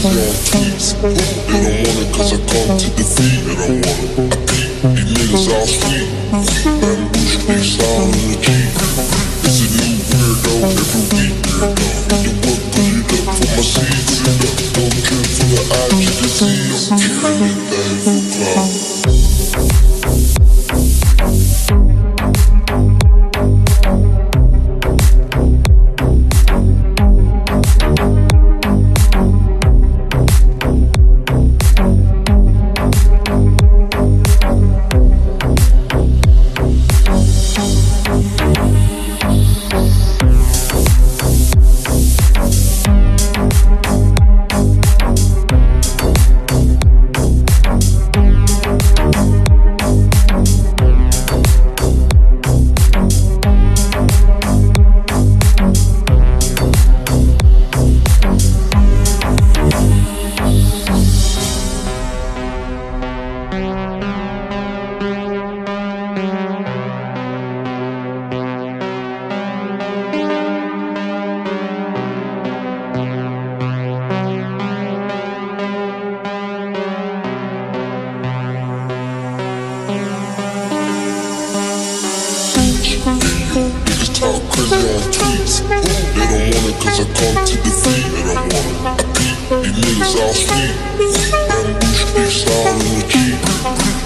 crazy on tweets. They don't want it cause I come to defeat. They don't want it. These niggas all sweet. Bamboo streets all in the Jeep. It's a new weirdo every week. You work, put it up for my seeds. Don't care for the eyes you can see. I'm carrying anything for clout. Niggas talk crazy on tweets. They don't want it cause I come to defeat. They don't want it. These niggas all sweet. Bamboo streets all in the Jeep.